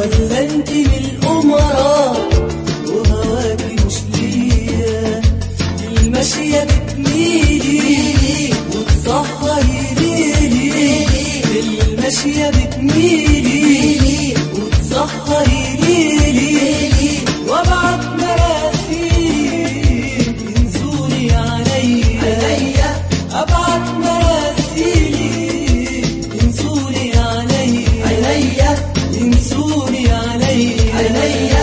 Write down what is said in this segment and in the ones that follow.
ولا انت من الأمراء وهواكي مش ليا؟ الماشية بتميلي وتسهري ليلي، الماشية بتميلي وتسهري ليلي، وابعت مراسيل ينسوني عليا، ابعت مراسيل ينسوني عليا، ينسوني عليا.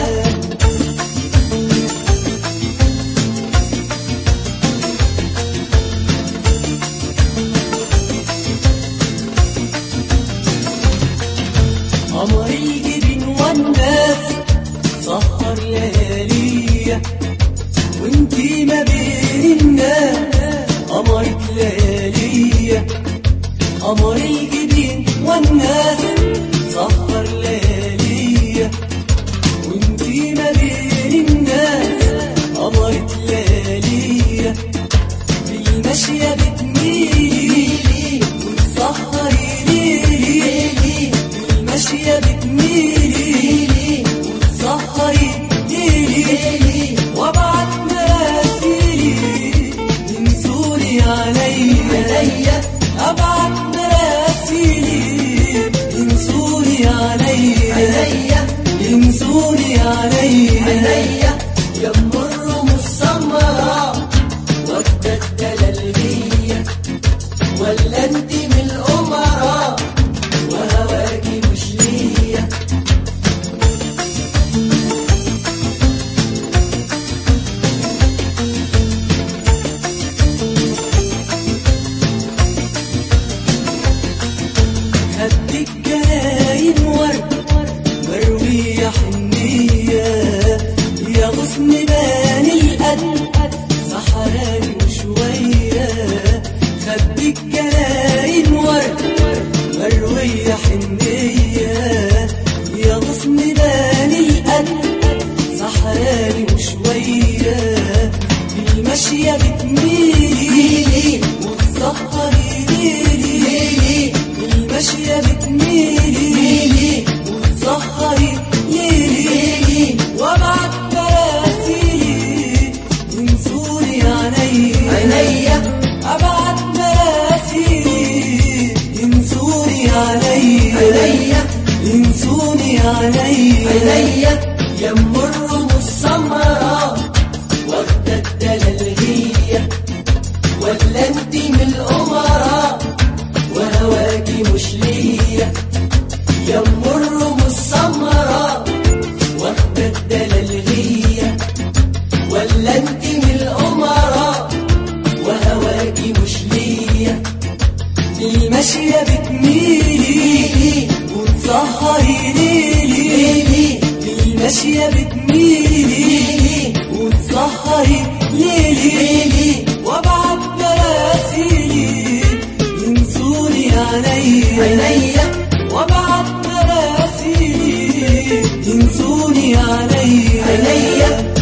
قمر الجبين والناس سهر لياليا، وانتي ما بين الناس قمرك لياليا. قمر الجبين والناس سهر لياليا، وانتي ما بين الناس قمرك لياليا. بالماشية بتميلي وتسهري ليلي، الماشية بتميلي وتسهري ليلي، وابعت مراسيلي ينسوني عليا، ابعت مراسيلي ينسوني عليا، ينسوني عليا. يا ام الروم السمراء واخدة الدلالية، ولا انت من الأمراء وهواكي مش ليا؟ خدك جناين ورد مروية حنية، يا غصن بان القد سحراني وشوية. خدك جناين ورد مروية حنية، يا غصن بان القد سحراني وشوية. الماشية بتميلي وتسهري ليلي، الماشية بتميلي وتسهري ليلي، وابعت مراسيلي ينسوني عليا، ابعت مراسيلي ينسوني عليا، ينسوني عليا. يا ام الروم السمراء واخدة الدلالية، ولا انت من الأمراء وهواكي مش ليا؟ يا ام الروم السمراء واخدة الدلالية، ولا انت من الأمراء وهواكي مش ليا؟ الماشية بتميلي وتسهري ليلي، الماشية بتميلي وتسهري ليلي، وابعت مراسيلي ينسوني عليا، وابعت مراسيلي ينسوني عليا.